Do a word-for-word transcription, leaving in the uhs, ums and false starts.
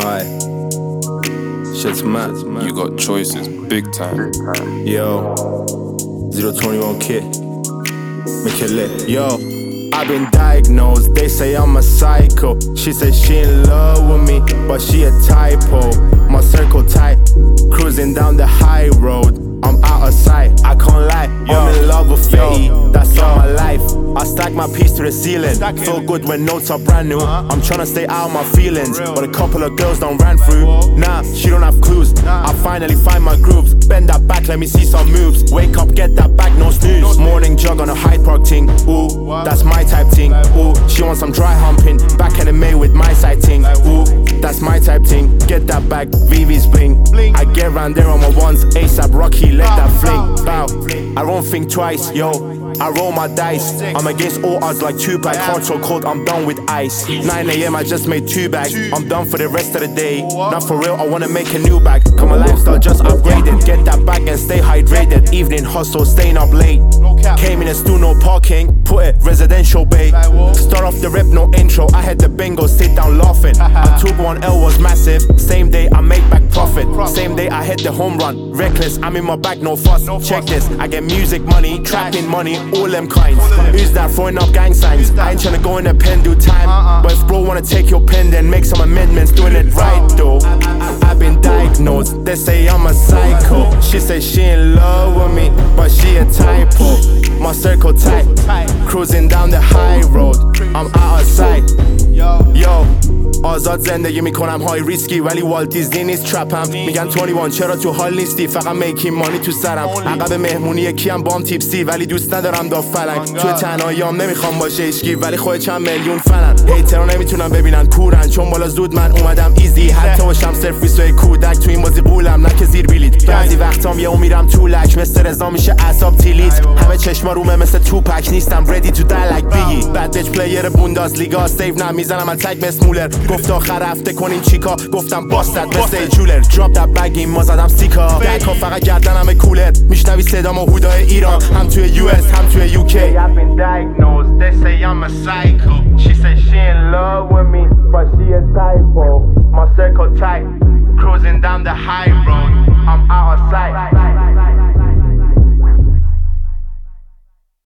Aye. Shit's mad. You got choices, big time. Yo, zero twenty-one kid, make it lit. Yo, I've been diagnosed, they say I'm a psycho. She said she in love with me, but she a typo. My circle tight, cruising down the high road. I'm out of sight, I can't lie. Yo, I'm in love with Fetty, that's all my life. I stack my piece to the ceiling, feel good when notes are brand new. I'm tryna stay out of my feelings, but a couple of girls don't ran through. Nah, she don't have clues, I finally find my grooves. Bend that back, let me see some moves. Wake up, get that back, no snooze. Morning jog on a Hyde Park ting, ooh, that's my type ting. Ooh, she wants some dry humping, back in the May with my side ting. Ooh, that's my type ting. Get that back, V V's bling. I get round there on my ones, ASAP Rocky, let that fling. Bow, I don't think twice, yo. I roll my dice, I'm against all odds like Tupac. Hard so cold, I'm done with ice. nine A M I just made two bags, I'm done for the rest of the day. Not for real, I wanna make a new bag. Cause my lifestyle just upgraded. Get that bag and stay hydrated. Evening hustle, staying up late. Came in a stool, no parking, put it residential bay. Start off the rip, no intro, I had the bingo, sit down laughing. I took one L, was massive. Same day I make back profit. Same day I hit the home run. Reckless, I'm in my bag, no fuss. Check this, I get music money, trapping money, all them kinds. Who's that throwing up gang signs? I ain't tryna go in the pen, do time. But if bro wanna take your pen, then make some amendments, doing it right though. I've been diagnosed, they say I'm a psycho. She say she in love with me, but she a typo. My circle tight, cruising down the high road. I'm out of sight. Yo, آزاد زندگی میکنم های ریسکی ولی والت دیزنی نیست ترپم. میگن بیست و یک چرا تو حال نیستی، فقط میکی مانی تو سرم. عقب مهمونی یکیم بام تیپسی ولی دوست ندارم دا فلک. توی تنهاییام نمیخوام باشه هیچکی ولی خود چند میلیون فنن. هیترها نمیتونن ببینن کورن چون بالا زود من اومدم ایزی. حتی باشم سرفیس و کودک تو این بازی بولم نه که زیر بلیت. بعضی وقتام یهو میرم تو لک مثل رضا میشه اعصاب تیلیت. همه چشما رومه مثل توپک نیستم ردی تو دلک بیگی. بد بچ پلیر بونداز لیگا سیو نمیزنم تگ مثل مولر. گفت آخر هفته کنین چیکا، گفتم باستد مثل جولر. دراپ دت بگیم ما زدم سیکا، دکا فقط گردنم کولر. میشنوی صدام و هودای ایران هم توی یو اس هم توی یو کی. I've been diagnosed, they say I'm a psycho. She said she in love with me, but she a typo.